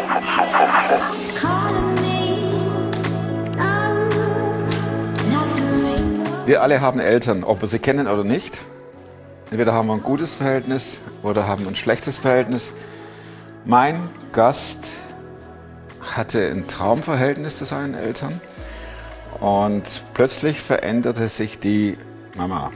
Wir alle haben Eltern, ob wir sie kennen oder nicht. Entweder haben wir ein gutes Verhältnis oder haben ein schlechtes Verhältnis. Mein Gast hatte ein Traumverhältnis zu seinen Eltern und plötzlich veränderte sich die Mama.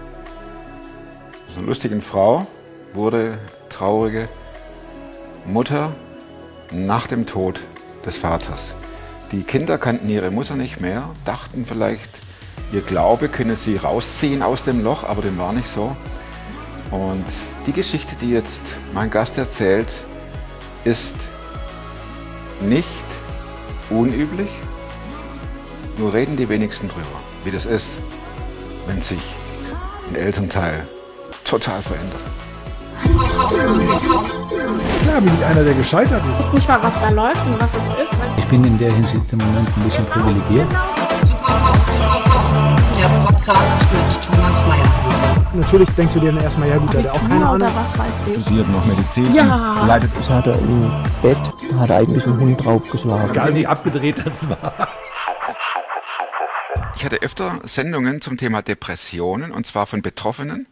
So eine lustige Frau wurde traurige Mutter nach dem Tod des Vaters. Die Kinder kannten ihre Mutter nicht mehr, dachten vielleicht, ihr Glaube könne sie rausziehen aus dem Loch, aber dem war nicht so. Und die Geschichte, die jetzt mein Gast erzählt, ist nicht unüblich, nur reden die wenigsten drüber, wie das ist, wenn sich ein Elternteil total verändert. Klar bin ich einer, der gescheitert ist. Ich weiß nicht mal, was da läuft und was es ist. Ich bin in der Hinsicht im Moment ein bisschen privilegiert. Der Podcast mit Thomas Mayer. Natürlich denkst du dir dann erstmal, ja gut, der hat auch keine Ahnung. Oder was weiß ich. Studiert noch Medizin, Ja. leidet. Das hat er im Bett, hat er eigentlich einen Hund draufgeschlagen. Egal wie abgedreht das war. Ich hatte öfter Sendungen zum Thema Depressionen, und zwar von Betroffenen.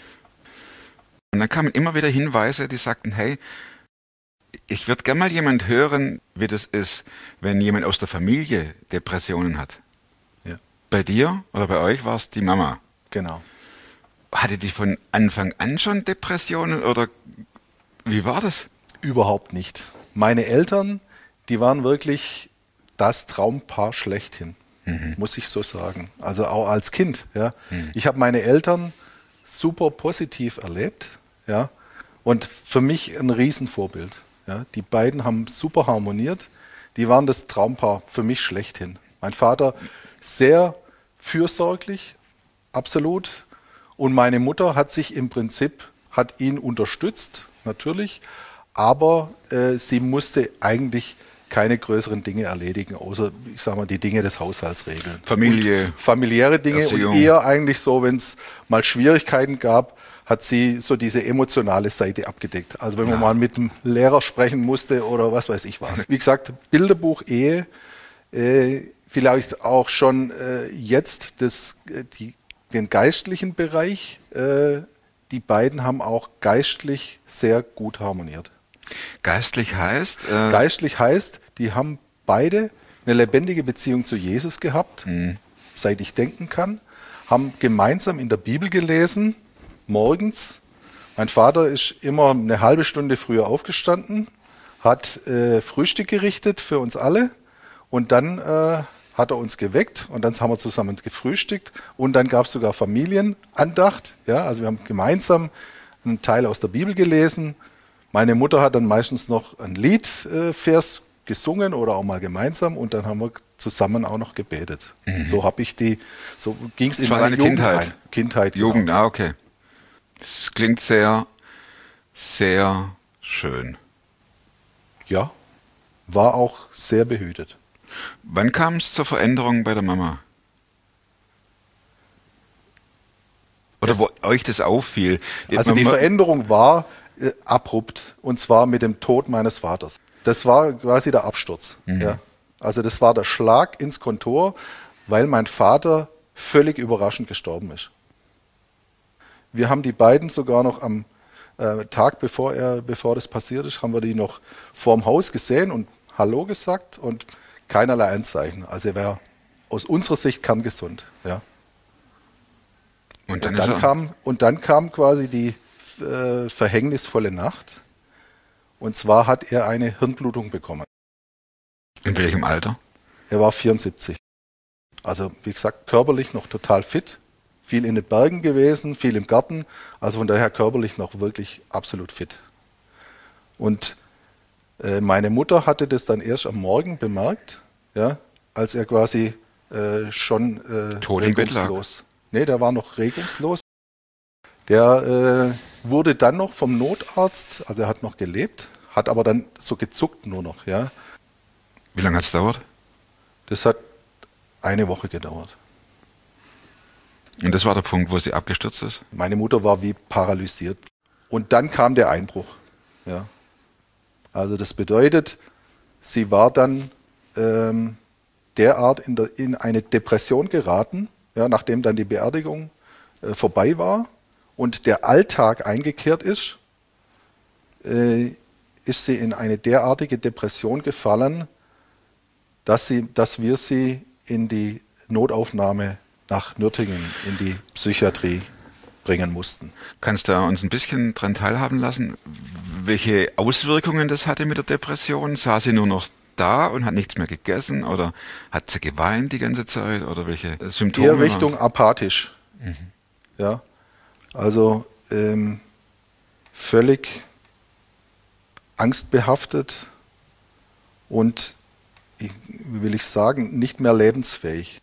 Und dann kamen immer wieder Hinweise, die sagten, hey, ich würde gerne mal jemand hören, wie das ist, wenn jemand aus der Familie Depressionen hat. Ja. Bei dir oder bei euch war es die Mama. Genau. Hatte die von Anfang an schon Depressionen oder wie war das? Überhaupt nicht. Meine Eltern, die waren wirklich das Traumpaar schlechthin, muss ich so sagen. Also auch als Kind. Ja. Ich habe meine Eltern super positiv erlebt, ja, und für mich ein Riesenvorbild. Ja. Die beiden haben super harmoniert. Die waren das Traumpaar für mich schlechthin. Mein Vater sehr fürsorglich, absolut. Und meine Mutter hat sich im Prinzip, hat ihn unterstützt, natürlich, aber sie musste eigentlich keine größeren Dinge erledigen, außer, ich sag mal, die Dinge des Haushalts regeln. Familie. Und familiäre Dinge Erziehung. Und eher eigentlich so, wenn es mal Schwierigkeiten gab, hat sie so diese emotionale Seite abgedeckt. Also wenn man mal mit dem Lehrer sprechen musste oder was weiß ich was. Wie gesagt, Bilderbuch Ehe, vielleicht auch schon jetzt den geistlichen Bereich. Die beiden haben auch geistlich sehr gut harmoniert. Geistlich heißt? Geistlich heißt, die haben beide eine lebendige Beziehung zu Jesus gehabt, seit ich denken kann, haben gemeinsam in der Bibel gelesen, morgens. Mein Vater ist immer eine halbe Stunde früher aufgestanden, hat Frühstück gerichtet für uns alle und dann hat er uns geweckt und dann haben wir zusammen gefrühstückt und dann gab es sogar Familienandacht. Ja, also wir haben gemeinsam einen Teil aus der Bibel gelesen. Meine Mutter hat dann meistens noch ein Liedvers gesungen oder auch mal gemeinsam und dann haben wir zusammen auch noch gebetet. So habe ich so ging es in meine Kindheit. Kindheit. Jugend, genau. okay. Das klingt sehr, sehr schön. Ja, war auch sehr behütet. Wann kam es zur Veränderung bei der Mama? Oder wo euch das auffiel? Also die Veränderung war abrupt und zwar mit dem Tod meines Vaters. Das war quasi der Absturz. Ja. Also das war der Schlag ins Kontor, weil mein Vater völlig überraschend gestorben ist. Wir haben die beiden sogar noch am Tag, bevor das passiert ist, haben wir die noch vorm Haus gesehen und Hallo gesagt und keinerlei Anzeichen. Also er wäre aus unserer Sicht kerngesund. Ja. Und dann kam quasi die verhängnisvolle Nacht. Und zwar hat er eine Hirnblutung bekommen. In welchem Alter? Er war 74. Also wie gesagt, körperlich noch total fit. Viel in den Bergen gewesen, viel im Garten. Also von daher körperlich noch wirklich absolut fit. Und meine Mutter hatte das dann erst am Morgen bemerkt, ja, als er quasi schon regungslos. Nee, der war noch regungslos. Der wurde dann noch vom Notarzt, also er hat noch gelebt, hat aber dann so gezuckt nur noch. Ja. Wie lange hat es gedauert? Das hat eine Woche gedauert. Und das war der Punkt, wo sie abgestürzt ist? Meine Mutter war wie paralysiert. Und dann kam der Einbruch. Ja. Also das bedeutet, sie war dann derart in eine Depression geraten, ja, nachdem dann die Beerdigung vorbei war und der Alltag eingekehrt ist sie in eine derartige Depression gefallen, dass wir sie in die Notaufnahme nach Nürtingen, in die Psychiatrie bringen mussten. Kannst du uns ein bisschen daran teilhaben lassen, welche Auswirkungen das hatte mit der Depression? Saß sie nur noch da und hat nichts mehr gegessen oder hat sie geweint die ganze Zeit oder welche Symptome? Eher Richtung apathisch. Ja, also völlig angstbehaftet und, wie will ich sagen, nicht mehr lebensfähig.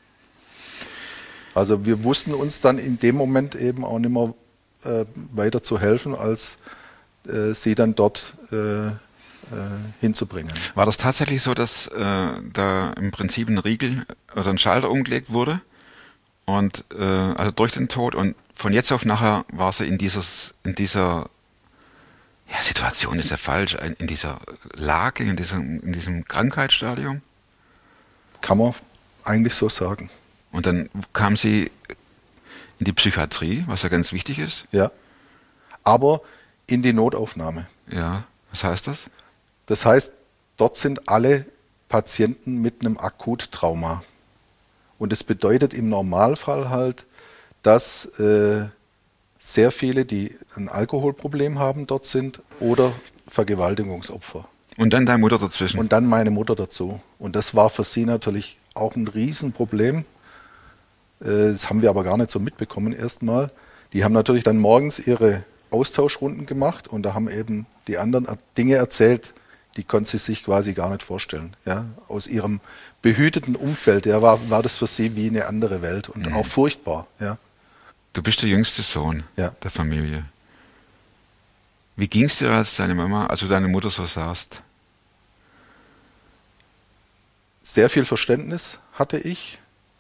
Also wir wussten uns dann in dem Moment eben auch nicht mehr weiter zu helfen, als sie dann dort hinzubringen. War das tatsächlich so, dass da im Prinzip ein Riegel oder ein Schalter umgelegt wurde und also durch den Tod und von jetzt auf nachher war sie in dieser ja, Situation ist ja falsch, in dieser Lage, in diesem Krankheitsstadium? Kann man eigentlich so sagen. Und dann kam sie in die Psychiatrie, was ja ganz wichtig ist. Ja, aber in die Notaufnahme. Ja, was heißt das? Das heißt, dort sind alle Patienten mit einem Akuttrauma. Und das bedeutet im Normalfall halt, dass sehr viele, die ein Alkoholproblem haben, dort sind oder Vergewaltigungsopfer. Und dann deine Mutter dazwischen. Und dann meine Mutter dazu. Und das war für sie natürlich auch ein Riesenproblem. Das haben wir aber gar nicht so mitbekommen erstmal. Die haben natürlich dann morgens ihre Austauschrunden gemacht und da haben eben die anderen Dinge erzählt, die konnte sie sich quasi gar nicht vorstellen. Ja? Aus ihrem behüteten Umfeld war das für sie wie eine andere Welt und auch furchtbar. Ja? Du bist der jüngste Sohn der Familie. Wie ging es dir, als deine Mutter so saßt? Sehr viel Verständnis hatte ich,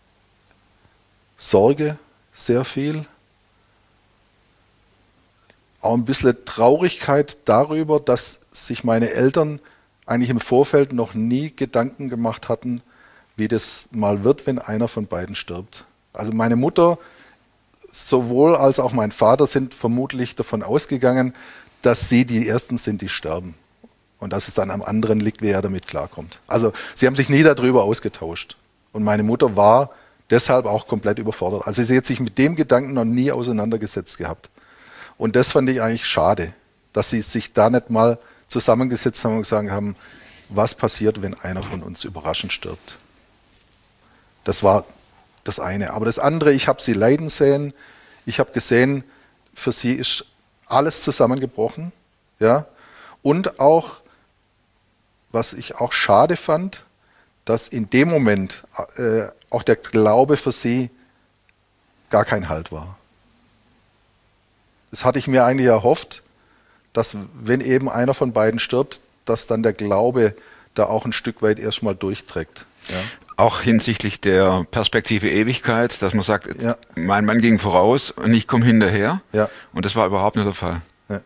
Sorge sehr viel, auch ein bisschen Traurigkeit darüber, dass sich meine Eltern eigentlich im Vorfeld noch nie Gedanken gemacht hatten, wie das mal wird, wenn einer von beiden stirbt. Also meine Mutter sowohl als auch mein Vater sind vermutlich davon ausgegangen, dass sie die Ersten sind, die sterben. Und dass es dann am anderen liegt, wer damit klarkommt. Also sie haben sich nie darüber ausgetauscht. Und meine Mutter war deshalb auch komplett überfordert. Also sie hat sich mit dem Gedanken noch nie auseinandergesetzt gehabt. Und das fand ich eigentlich schade, dass sie sich da nicht mal zusammengesetzt haben und gesagt haben, was passiert, wenn einer von uns überraschend stirbt. Das war das eine. Aber das andere, ich habe sie leiden sehen. Ich habe gesehen, für sie ist alles zusammengebrochen. Ja? Und auch, was ich auch schade fand, dass in dem Moment auch der Glaube für sie gar kein Halt war. Das hatte ich mir eigentlich erhofft, dass wenn eben einer von beiden stirbt, dass dann der Glaube da auch ein Stück weit erstmal durchträgt. Ja? Auch hinsichtlich der Perspektive Ewigkeit, dass man sagt, mein Mann ging voraus und ich komme hinterher. Ja. Und das war überhaupt nicht der Fall. Ja.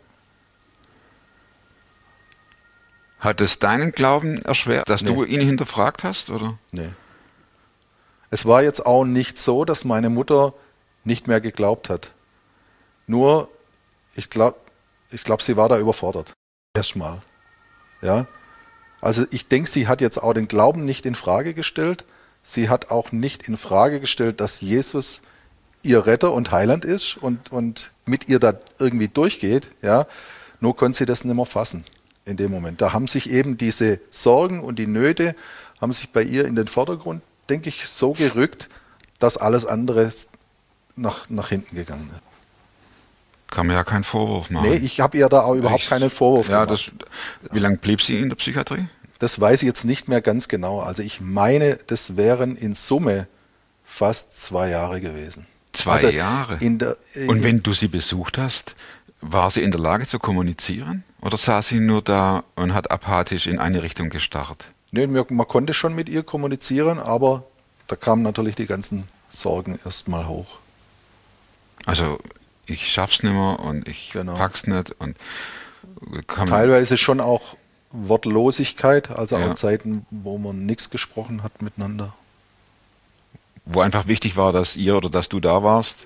Hat es deinen Glauben erschwert, dass du ihn hinterfragt hast? Oder? Nee. Es war jetzt auch nicht so, dass meine Mutter nicht mehr geglaubt hat. Nur, ich glaube, sie war da überfordert. Erstmal. Ja. Also ich denke, sie hat jetzt auch den Glauben nicht in Frage gestellt. Sie hat auch nicht in Frage gestellt, dass Jesus ihr Retter und Heiland ist und mit ihr da irgendwie durchgeht. Ja. Nur konnte sie das nicht mehr fassen in dem Moment. Da haben sich eben diese Sorgen und die Nöte haben sich bei ihr in den Vordergrund, denke ich, so gerückt, dass alles andere nach hinten gegangen ist. Kann man ja keinen Vorwurf machen. Nee, ich habe ihr da auch überhaupt keinen Vorwurf gemacht. Wie lange blieb sie in der Psychiatrie? Das weiß ich jetzt nicht mehr ganz genau. Also ich meine, das wären in Summe fast 2 Jahre gewesen. 2 Jahre? Und wenn du sie besucht hast, war sie in der Lage zu kommunizieren? Oder saß sie nur da und hat apathisch in eine Richtung gestarrt? Nee, man konnte schon mit ihr kommunizieren, aber da kamen natürlich die ganzen Sorgen erstmal hoch. Also ich schaff's nicht mehr und ich pack's nicht und teilweise schon auch Wortlosigkeit, also Ja. auch Zeiten, wo man nichts gesprochen hat miteinander. Wo einfach wichtig war, dass ihr oder dass du da warst.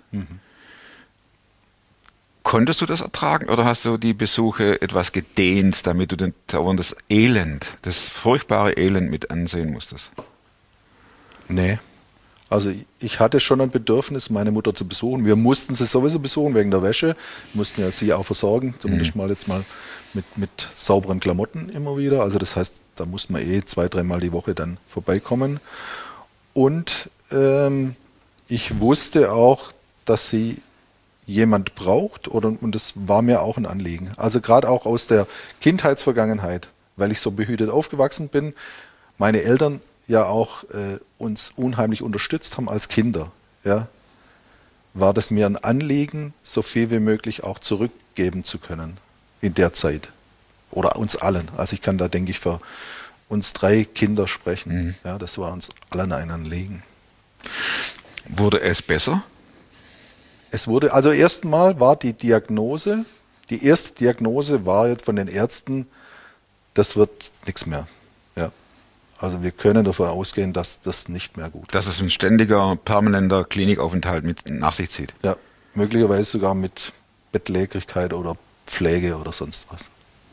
Konntest du das ertragen oder hast du die Besuche etwas gedehnt, damit du das Elend, das furchtbare Elend mit ansehen musstest? Nee. Also ich hatte schon ein Bedürfnis, meine Mutter zu besuchen. Wir mussten sie sowieso besuchen wegen der Wäsche. Wir mussten ja sie auch versorgen, zumindest mal jetzt mal mit sauberen Klamotten immer wieder. Also das heißt, da mussten wir 2-3 Mal die Woche dann vorbeikommen. Und ich wusste auch, dass sie jemand braucht und das war mir auch ein Anliegen. Also gerade auch aus der Kindheitsvergangenheit, weil ich so behütet aufgewachsen bin, meine Eltern ja auch uns unheimlich unterstützt haben als Kinder, ja, war das mir ein Anliegen, so viel wie möglich auch zurückgeben zu können in der Zeit. Oder uns allen. Also ich kann da, denke ich, für uns 3 Kinder sprechen. Ja, das war uns allen ein Anliegen. Wurde es besser? Es wurde, also erstmal war die erste Diagnose war jetzt von den Ärzten, das wird nichts mehr. Ja. Also wir können davon ausgehen, dass das nicht mehr gut Dass es ein ständiger, permanenter Klinikaufenthalt mit nach sich zieht. Ja, möglicherweise sogar mit Bettlägerigkeit oder Pflege oder sonst was.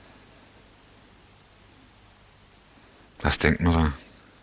Was denkt man da?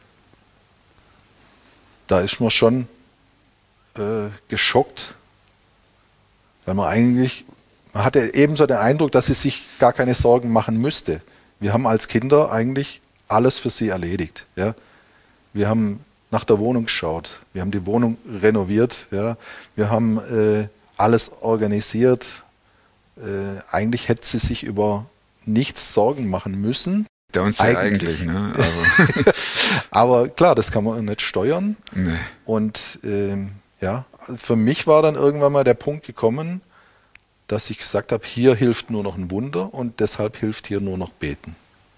Da ist man schon geschockt, weil man hatte ebenso den Eindruck, dass sie sich gar keine Sorgen machen müsste. Wir haben als Kinder eigentlich alles für sie erledigt. Ja. Wir haben nach der Wohnung geschaut, wir haben die Wohnung renoviert, ja. Wir haben alles organisiert. Eigentlich hätte sie sich über nichts Sorgen machen müssen. Der uns ja eigentlich, ne? Also. Aber klar, das kann man nicht steuern. Nee. Und ja, für mich war dann irgendwann mal der Punkt gekommen, dass ich gesagt habe, hier hilft nur noch ein Wunder und deshalb hilft hier nur noch Beten.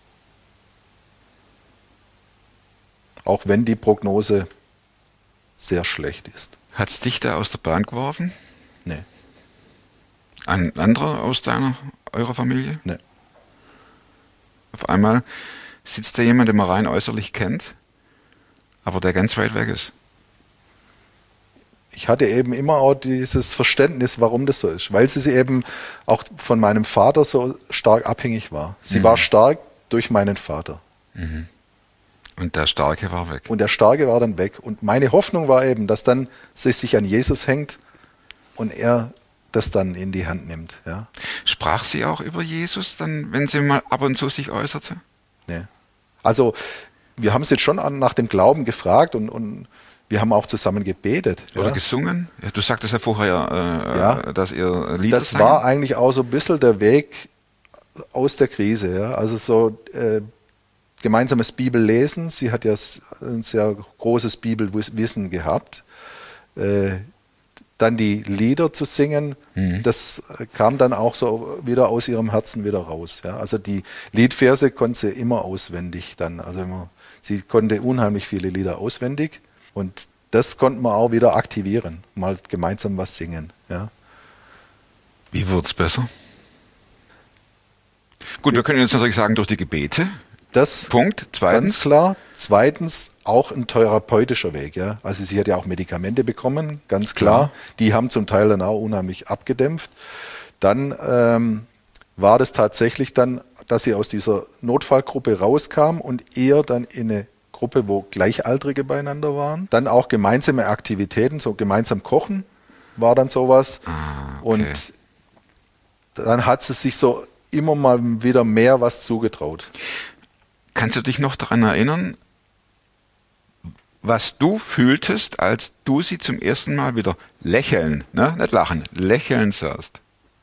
Auch wenn die Prognose sehr schlecht ist. Hat es dich da aus der Bahn geworfen? Nee, Ein anderer aus eurer Familie? nee. Auf einmal sitzt da jemand, den man rein äußerlich kennt, aber der ganz weit weg ist. Ich hatte eben immer auch dieses Verständnis, warum das so ist, weil sie eben auch von meinem Vater so stark abhängig war. Sie war stark durch meinen Vater. Und der Starke war weg. Und der Starke war dann weg. Und meine Hoffnung war eben, dass dann sie sich an Jesus hängt und er das dann in die Hand nimmt. Ja. Sprach sie auch über Jesus, dann, wenn sie mal ab und zu sich äußerte? Nee. Also wir haben sie jetzt schon nach dem Glauben gefragt und wir haben auch zusammen gebetet. Oder ja. gesungen? Ja, du sagtest ja vorher, dass ihr Lieder Das sangen. war eigentlich auch so ein bisschen der Weg aus der Krise. Ja. Also so gemeinsames Bibellesen. Sie hat ja ein sehr großes Bibelwissen gehabt. Dann die Lieder zu singen, das kam dann auch so wieder aus ihrem Herzen wieder raus. Ja. Also die Liedverse konnte sie immer auswendig dann. Also sie konnte unheimlich viele Lieder auswendig und das konnten wir auch wieder aktivieren, mal gemeinsam was singen. Ja. Wie wurde es besser? Gut, wir können jetzt natürlich sagen, durch die Gebete. Das Punkt. ganz Zweitens. klar. Zweitens auch ein therapeutischer Weg. Ja. Also sie hat ja auch Medikamente bekommen, ganz klar. Die haben zum Teil dann auch unheimlich abgedämpft. Dann war das tatsächlich dann, dass sie aus dieser Notfallgruppe rauskam und eher dann in eine Gruppe, wo Gleichaltrige beieinander waren. Dann auch gemeinsame Aktivitäten, so gemeinsam kochen war dann sowas. Okay. Und dann hat sie sich so immer mal wieder mehr was zugetraut. Kannst du dich noch daran erinnern, was du fühltest, als du sie zum ersten Mal wieder lächeln, ne? Nicht lachen, lächeln sahst?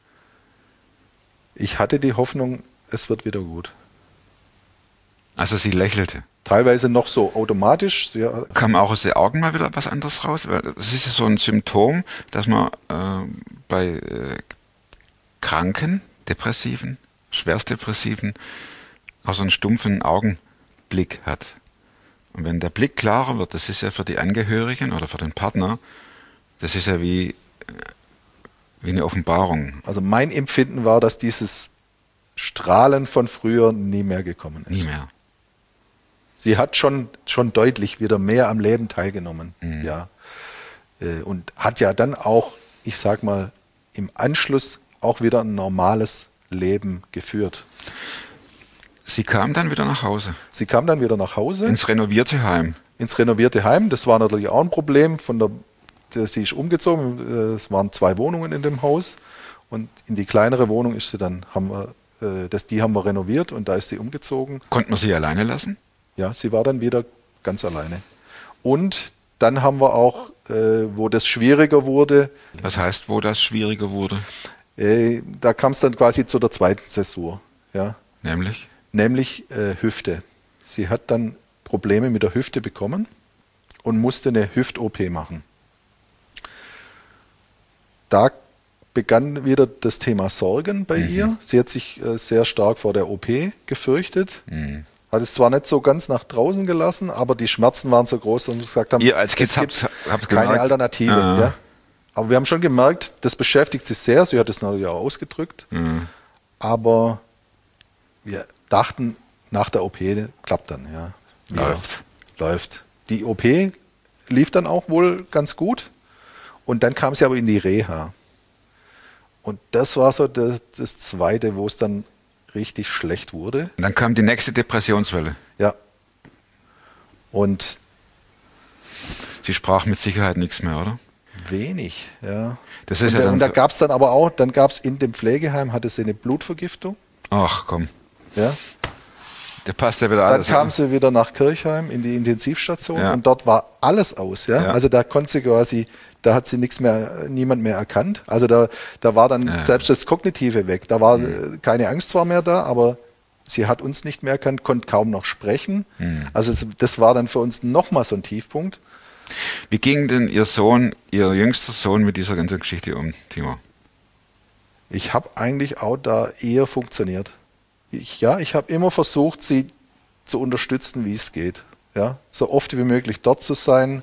Ich hatte die Hoffnung, es wird wieder gut. Also sie lächelte. Teilweise noch so automatisch. Kam auch aus den Augen mal wieder was anderes raus? Weil das ist ja so ein Symptom, dass man bei Kranken, Depressiven, Schwerstdepressiven auch so einen stumpfen Augenblick hat. Und wenn der Blick klarer wird, das ist ja für die Angehörigen oder für den Partner, das ist ja wie eine Offenbarung. Also mein Empfinden war, dass dieses Strahlen von früher nie mehr gekommen ist. Nie mehr. Sie hat schon deutlich wieder mehr am Leben teilgenommen. Ja. Und hat ja dann auch, ich sag mal, im Anschluss auch wieder ein normales Leben geführt. Sie kam dann wieder nach Hause. Sie kam dann wieder nach Hause. Ins renovierte Heim. Ins renovierte Heim. Das war natürlich auch ein Problem. Sie ist umgezogen. Es waren 2 Wohnungen in dem Haus. Und in die kleinere Wohnung ist sie dann, die haben wir renoviert und da ist sie umgezogen. Konnte man sie alleine lassen? Ja, sie war dann wieder ganz alleine. Und dann haben wir auch, wo das schwieriger wurde. Was heißt, wo das schwieriger wurde? Da kam es dann quasi zu der zweiten Zäsur. Ja. Nämlich Hüfte. Sie hat dann Probleme mit der Hüfte bekommen und musste eine Hüft-OP machen. Da begann wieder das Thema Sorgen bei ihr. Sie hat sich sehr stark vor der OP gefürchtet. Hat es zwar nicht so ganz nach draußen gelassen, aber die Schmerzen waren so groß, dass wir gesagt haben, ihr als es Kids gibt keine Alternative. Ja. Aber wir haben schon gemerkt, das beschäftigt sie sehr. Sie hat es natürlich auch ausgedrückt. Aber wir dachten, nach der OP klappt dann. Ja. Läuft. Die OP lief dann auch wohl ganz gut. Und dann kam sie aber in die Reha. Und das war so das Zweite, wo es dann richtig schlecht wurde. Und dann kam die nächste Depressionswelle. Ja. Und sie sprach mit Sicherheit nichts mehr, oder? Wenig, ja. Das ist und da gab es dann aber auch, dann gab es in dem Pflegeheim, hatte sie eine Blutvergiftung. Ach komm. Ja. Der passt ja wieder alles. Dann kam sie wieder nach Kirchheim in die Intensivstation und dort war alles aus. Ja? Also da konnte sie quasi, da hat sie niemand mehr erkannt. Also da war dann selbst das Kognitive weg. Da war keine Angst zwar mehr da, aber sie hat uns nicht mehr erkannt, konnte kaum noch sprechen. Also das war dann für uns nochmal so ein Tiefpunkt. Wie ging denn Ihr jüngster Sohn mit dieser ganzen Geschichte um, Timo? Ich habe eigentlich auch da eher funktioniert. Ich habe immer versucht, sie zu unterstützen, wie es geht. Ja? So oft wie möglich dort zu sein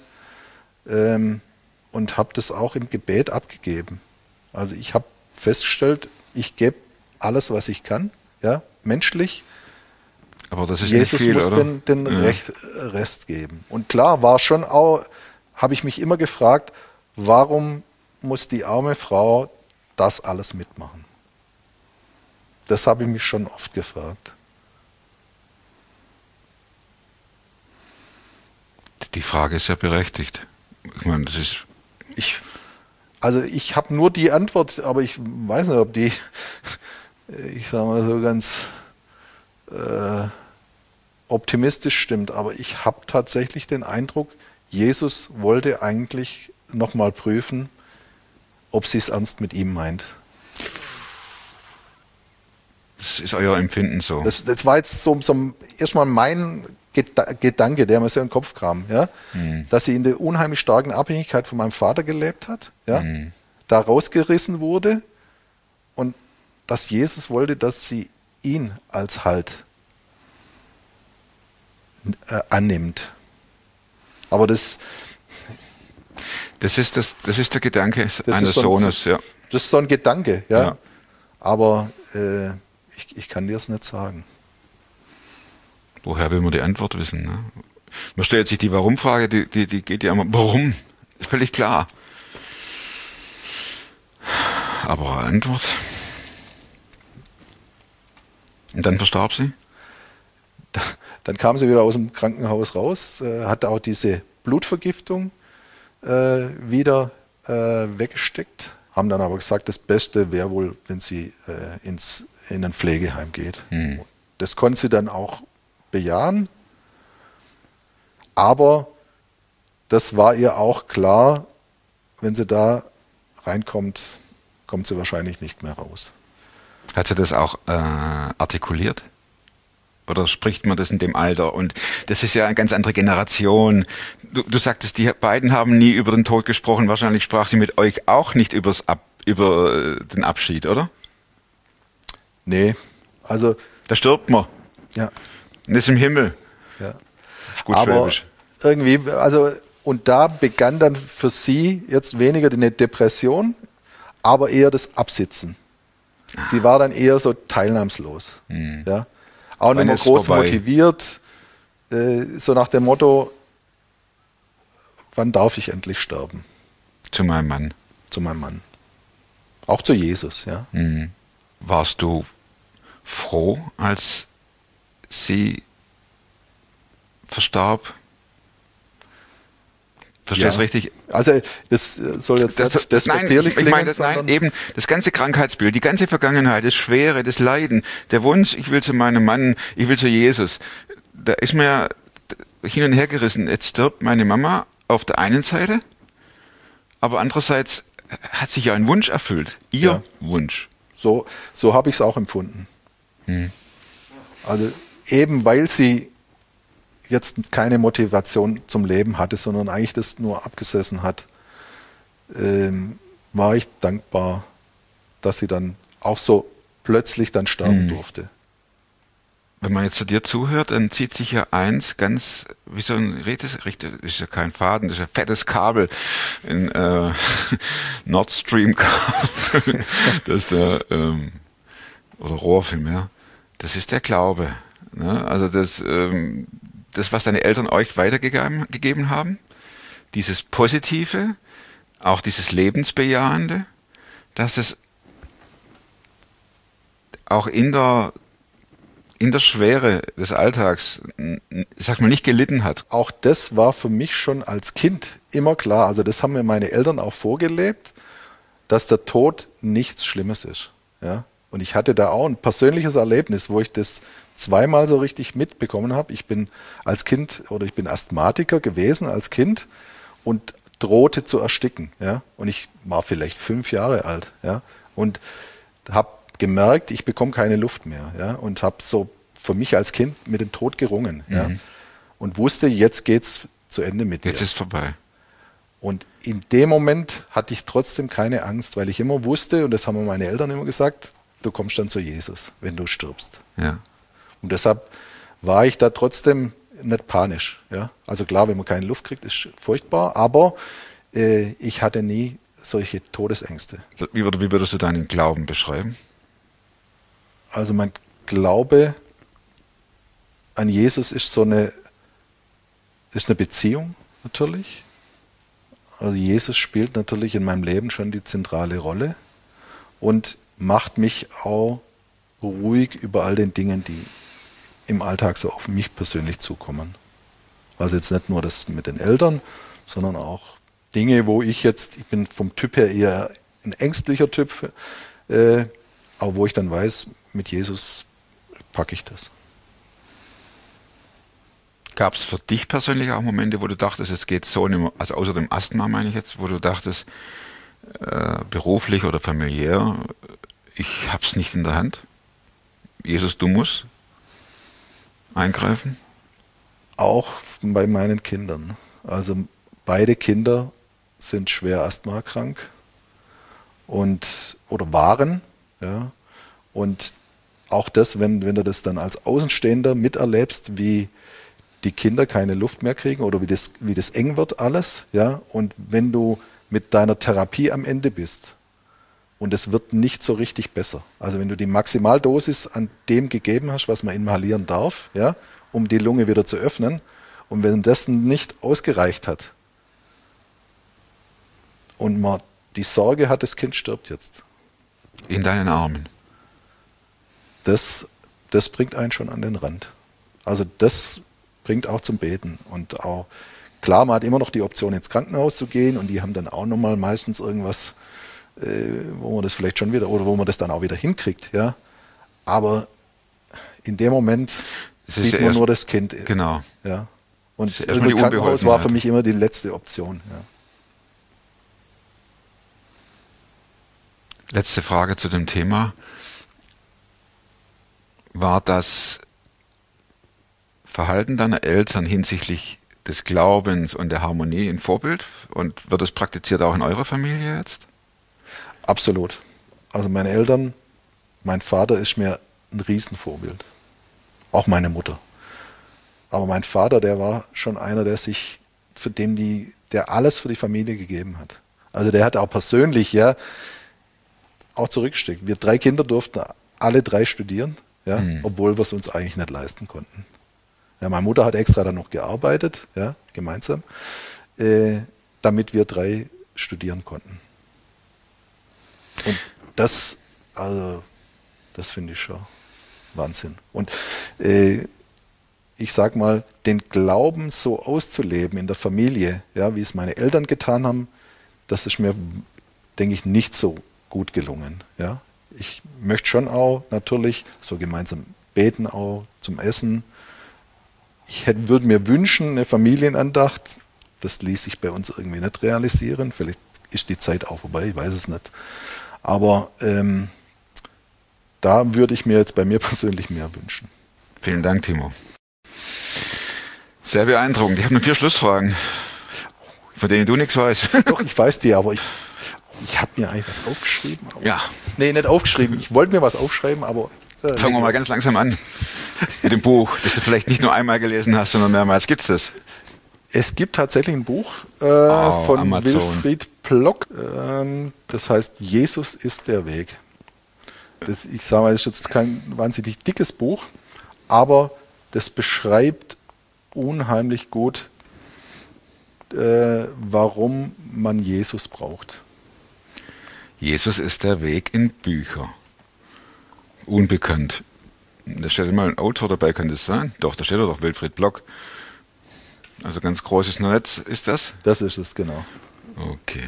und habe das auch im Gebet abgegeben. Also ich habe festgestellt, ich gebe alles, was ich kann, ja? Menschlich. Aber das ist Jesus nicht viel, muss oder? den Rest geben. Und klar war schon auch, habe ich mich immer gefragt, warum muss die arme Frau das alles mitmachen? Das habe ich mich schon oft gefragt. Die Frage ist ja berechtigt. Ich meine, das ist... Ich habe nur die Antwort, aber ich weiß nicht, ob die, ich sage mal so ganz optimistisch stimmt. Aber ich habe tatsächlich den Eindruck, Jesus wollte eigentlich nochmal prüfen, ob sie es ernst mit ihm meint. Das ist euer Empfinden so. Das war jetzt so erstmal mein Gedanke, der mir so in den Kopf kam, ja? Dass sie in der unheimlich starken Abhängigkeit von meinem Vater gelebt hat, ja? Da rausgerissen wurde und dass Jesus wollte, dass sie ihn als Halt annimmt. Aber das ist der Gedanke eines Sohnes. Ja. Das ist so ein Gedanke, ja. Aber ich kann dir es nicht sagen. Woher will man die Antwort wissen? Ne? Man stellt sich die Warum-Frage, die geht ja immer, warum? Ist völlig klar. Aber Antwort? Und dann verstarb sie? Dann kam sie wieder aus dem Krankenhaus raus, hatte auch diese Blutvergiftung wieder weggesteckt, haben dann aber gesagt, das Beste wäre wohl, wenn sie in ein Pflegeheim geht. Das konnte sie dann auch bejahen, aber das war ihr auch klar, wenn sie da reinkommt, kommt sie wahrscheinlich nicht mehr raus. Hat sie das auch artikuliert? Oder spricht man das in dem Alter? Und das ist ja eine ganz andere Generation. Du sagtest, die beiden haben nie über den Tod gesprochen. Wahrscheinlich sprach sie mit euch auch nicht über den Abschied, oder? Nee, also... Da stirbt man. Ja. Und ist im Himmel. Ja. Gut aber schwäbisch. Irgendwie, und da begann dann für sie jetzt weniger eine Depression, aber eher das Absitzen. Sie war dann eher so teilnahmslos. Ja? Auch nicht Wann mehr ist groß vorbei? motiviert, so nach dem Motto, wann darf ich endlich sterben? Zu meinem Mann. Zu meinem Mann. Auch zu Jesus, ja. Warst du froh, als sie verstarb? Verstehst du Ja. richtig? Also das soll jetzt nicht Nein, despektierlich ich meine, klingen, nein, sondern eben das ganze Krankheitsbild, die ganze Vergangenheit, das Schwere, das Leiden, der Wunsch, ich will zu meinem Mann, ich will zu Jesus. Da ist mir hin und her gerissen. Jetzt stirbt meine Mama auf der einen Seite, aber andererseits hat sich ja ein Wunsch erfüllt. Ihr Ja. Wunsch. so habe ich es auch empfunden. Also eben weil sie jetzt keine Motivation zum Leben hatte, sondern eigentlich das nur abgesessen hat, war ich dankbar, dass sie dann auch so plötzlich dann sterben durfte. Wenn man jetzt zu dir zuhört, dann zieht sich ja eins ganz, wie so ein Redesrichter, das ist ja kein Faden, das ist ein fettes Kabel, ein Nord Stream Kabel, das ist der, oder Rohrfilm, ja. Das ist der Glaube. Ne? Also das, was deine Eltern euch weitergegeben haben, dieses Positive, auch dieses Lebensbejahende, dass es auch in der Schwere des Alltags, sag mal, nicht gelitten hat. Auch das war für mich schon als Kind immer klar. Also das haben mir meine Eltern auch vorgelebt, dass der Tod nichts Schlimmes ist. Ja? Und ich hatte da auch ein persönliches Erlebnis, wo ich das zweimal so richtig mitbekommen habe. Ich bin Asthmatiker gewesen als Kind und drohte zu ersticken. Ja? Und ich war vielleicht 5 Jahre alt. Ja? Und habe gemerkt, ich bekomme keine Luft mehr. Ja? Und habe so für mich als Kind mit dem Tod gerungen. Ja? Und wusste, jetzt geht's zu Ende mit Jetzt dir. ist vorbei. Und in dem Moment hatte ich trotzdem keine Angst, weil ich immer wusste, und das haben mir meine Eltern immer gesagt, du kommst dann zu Jesus, wenn du stirbst. Ja. Und deshalb war ich da trotzdem nicht panisch. Ja? Also klar, wenn man keine Luft kriegt, ist furchtbar, aber ich hatte nie solche Todesängste. Wie würdest du deinen Glauben beschreiben? Also mein Glaube an Jesus ist eine Beziehung natürlich. Also Jesus spielt natürlich in meinem Leben schon die zentrale Rolle und macht mich auch ruhig über all den Dingen, die im Alltag so auf mich persönlich zukommen. Also jetzt nicht nur das mit den Eltern, sondern auch Dinge, ich bin vom Typ her eher ein ängstlicher Typ, aber wo ich dann weiß, mit Jesus packe ich das. Gab es für dich persönlich auch Momente, wo du dachtest, es geht so nicht mehr, also außer dem Asthma meine ich jetzt, wo du dachtest, beruflich oder familiär, ich hab's nicht in der Hand? Jesus, du musst eingreifen? Auch bei meinen Kindern. Also beide Kinder sind schwer asthmakrank oder waren. Ja. Und auch das, wenn du das dann als Außenstehender miterlebst, wie die Kinder keine Luft mehr kriegen oder wie das eng wird alles, ja, und wenn du mit deiner Therapie am Ende bist und es wird nicht so richtig besser. Also wenn du die Maximaldosis an dem gegeben hast, was man inhalieren darf, ja, um die Lunge wieder zu öffnen, und wenn das nicht ausgereicht hat und man die Sorge hat, das Kind stirbt jetzt. In deinen Armen. Das bringt einen schon an den Rand. Also das bringt auch zum Beten. Und auch, klar, man hat immer noch die Option, ins Krankenhaus zu gehen, und die haben dann auch nochmal meistens irgendwas, wo man das vielleicht schon wieder, oder wo man das dann auch wieder hinkriegt. Ja. Aber in dem Moment sieht man nur das Kind. Genau. Ja. Und Das erstmal die Krankenhaus war für Unbeholfenheit. mich immer die letzte Option. Ja. Letzte Frage zu dem Thema. War das Verhalten deiner Eltern hinsichtlich des Glaubens und der Harmonie ein Vorbild? Und wird es praktiziert auch in eurer Familie jetzt? Absolut. Also meine Eltern, mein Vater ist mir ein Riesenvorbild. Auch meine Mutter. Aber mein Vater, der war schon einer, der alles für die Familie gegeben hat. Also der hat auch persönlich, ja, auch zurückgesteckt. Wir 3 Kinder durften alle 3 studieren, ja, obwohl wir es uns eigentlich nicht leisten konnten. Ja, meine Mutter hat extra dann noch gearbeitet, ja, gemeinsam, damit wir 3 studieren konnten. Und das finde ich schon Wahnsinn. Und ich sag mal, den Glauben so auszuleben in der Familie, ja, wie es meine Eltern getan haben, das ist mir, denke ich, nicht so gut gelungen. Ja. Ich möchte schon auch natürlich so gemeinsam beten, auch zum Essen. Würde mir wünschen, eine Familienandacht. Das ließ sich bei uns irgendwie nicht realisieren. Vielleicht ist die Zeit auch vorbei, ich weiß es nicht. Aber da würde ich mir jetzt bei mir persönlich mehr wünschen. Vielen Dank, Timo. Sehr beeindruckend. Ich habe noch 4 Schlussfragen, von denen du nichts weißt. Doch, ich weiß die, aber ich habe mir eigentlich was aufgeschrieben. Ja. Nee, nicht aufgeschrieben. Ich wollte mir was aufschreiben, aber... Fangen wir mal ganz langsam an mit dem Buch, das du vielleicht nicht nur einmal gelesen hast, sondern mehrmals. Gibt es das? Es gibt tatsächlich ein Buch von Amazon. Wilfried Plock. Das heißt, Jesus ist der Weg. Ich sage mal, das ist jetzt kein wahnsinnig dickes Buch, aber das beschreibt unheimlich gut, warum man Jesus braucht. Jesus ist der Weg in Bücher. Unbekannt. Da steht mal ein Autor dabei, kann das sein? Doch, da steht doch Wilfried Plock. Also ganz großes Netz ist das? Das ist es, genau. Okay.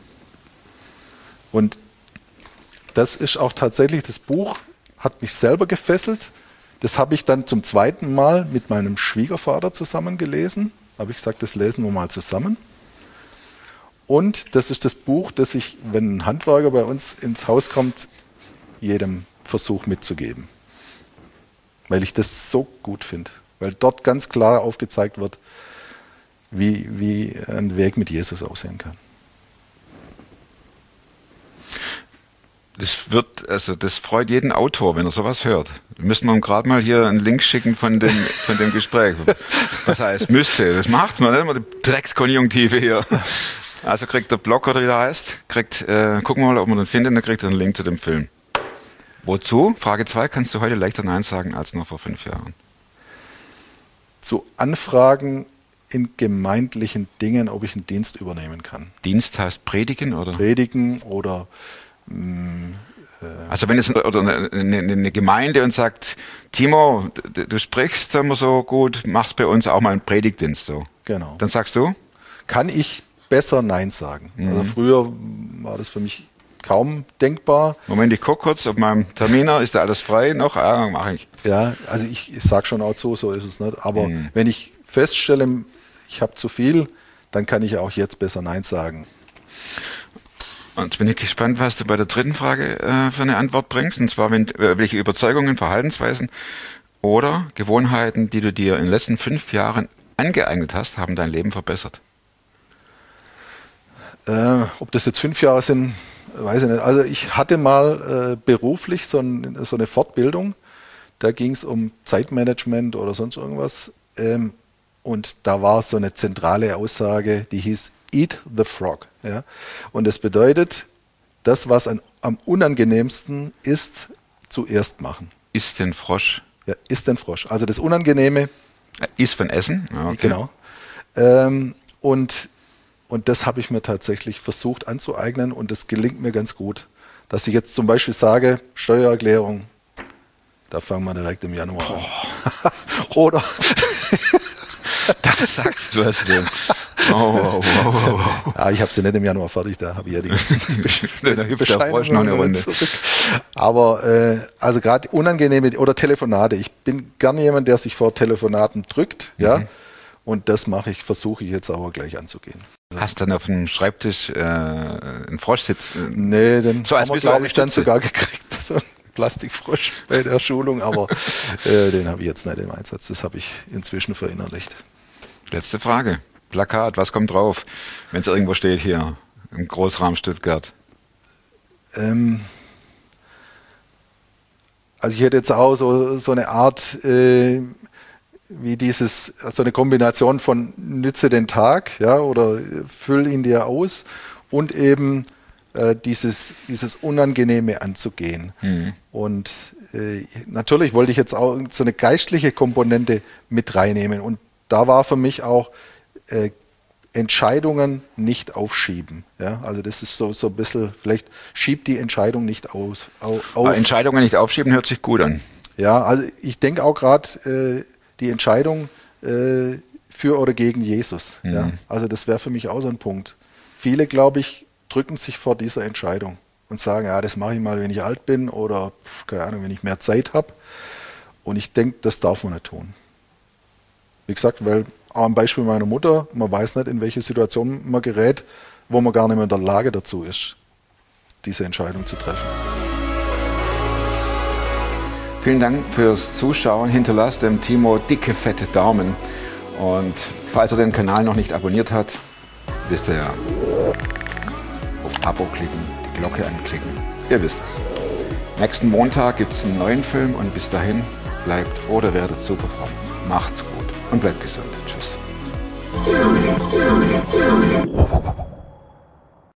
Und das ist auch tatsächlich, das Buch hat mich selber gefesselt. Das habe ich dann zum 2. Mal mit meinem Schwiegervater zusammen gelesen. Habe ich gesagt, das lesen wir mal zusammen. Und das ist das Buch, das ich, wenn ein Handwerker bei uns ins Haus kommt, jedem Versuch mitzugeben. Weil ich das so gut finde. Weil dort ganz klar aufgezeigt wird, wie ein Weg mit Jesus aussehen kann. Das freut jeden Autor, wenn er sowas hört. Müssen wir ihm gerade mal hier einen Link schicken von dem Gespräch. Was heißt müsste? Das macht man, nicht mal die Dreckskonjunktive hier. Also kriegt der Blog, oder wie der heißt, gucken wir mal, ob man den findet, dann kriegt er einen Link zu dem Film. Wozu? Frage 2, kannst du heute leichter Nein sagen als noch vor 5 Jahren? Zu Anfragen in gemeindlichen Dingen, ob ich einen Dienst übernehmen kann. Dienst heißt predigen, oder? Predigen oder... Also wenn jetzt eine Gemeinde und sagt, Timo, du sprichst immer so gut, machst bei uns auch mal einen Predigtdienst so. Genau. Dann sagst du? Kann ich besser Nein sagen. Also früher war das für mich kaum denkbar. Moment, ich gucke kurz auf meinem Terminer, ist da alles frei noch? Ja, mache ich. Ja, also ich sage schon auch so ist es nicht. Aber wenn ich feststelle, ich habe zu viel, dann kann ich auch jetzt besser Nein sagen. Und jetzt bin ich gespannt, was du bei der 3. Frage für eine Antwort bringst. Und zwar, welche Überzeugungen, Verhaltensweisen oder Gewohnheiten, die du dir in den letzten 5 Jahren angeeignet hast, haben dein Leben verbessert? Ob das jetzt 5 Jahre sind, weiß ich nicht. Also ich hatte mal beruflich so eine Fortbildung. Da ging es um Zeitmanagement oder sonst irgendwas. Und da war so eine zentrale Aussage, die hieß Eat the Frog. Ja? Und das bedeutet, das, was am unangenehmsten ist, zuerst machen. Iss den Frosch. Ja, iss den Frosch. Also das Unangenehme. Iss von Essen. Ja, okay. Genau. Und das habe ich mir tatsächlich versucht anzueignen und das gelingt mir ganz gut. Dass ich jetzt zum Beispiel sage, Steuererklärung, da fangen wir direkt im Januar an. Oder... Das sagst du es denn. Wow. Ja, ich habe sie nicht im Januar fertig, da habe ich ja die ganzen Da hüpft der Frosch noch eine Runde. Zurück. Aber also gerade unangenehme oder Telefonate. Ich bin gerne jemand, der sich vor Telefonaten drückt, ja. Und das versuche ich jetzt aber gleich anzugehen. Hast du dann auf dem Schreibtisch einen Frosch sitzen? Nee, den so, haben wir, glaube ich, dann sogar gekriegt. So ein Plastikfrosch bei der Schulung, aber den habe ich jetzt nicht im Einsatz. Das habe ich inzwischen verinnerlicht. Letzte Frage. Plakat, was kommt drauf, wenn es irgendwo steht hier im Großraum Stuttgart? Also ich hätte jetzt auch so eine Art, wie so eine Kombination von nütze den Tag, ja, oder füll ihn dir aus und eben dieses Unangenehme anzugehen. Und natürlich wollte ich jetzt auch so eine geistliche Komponente mit reinnehmen. Und da war für mich auch Entscheidungen nicht aufschieben. Ja? Also das ist so ein bisschen, vielleicht schiebt die Entscheidung nicht auf. Aber Entscheidungen nicht aufschieben hört sich gut an. Ja, also ich denke auch gerade die Entscheidung für oder gegen Jesus. Ja? Also das wäre für mich auch so ein Punkt. Viele, glaube ich, drücken sich vor dieser Entscheidung und sagen, ja, das mache ich mal, wenn ich alt bin oder, keine Ahnung, wenn ich mehr Zeit habe. Und ich denke, das darf man nicht tun. Wie gesagt, weil am Beispiel meiner Mutter, man weiß nicht, in welche Situation man gerät, wo man gar nicht mehr in der Lage dazu ist, diese Entscheidung zu treffen. Vielen Dank fürs Zuschauen. Hinterlasst dem Timo dicke, fette Daumen. Und falls er den Kanal noch nicht abonniert hat, wisst ihr ja, auf Abo klicken, die Glocke anklicken. Ihr wisst es. Nächsten Montag gibt es einen neuen Film und bis dahin bleibt oder werdet super fromm. Macht's gut und bleibt gesund. Tschüss.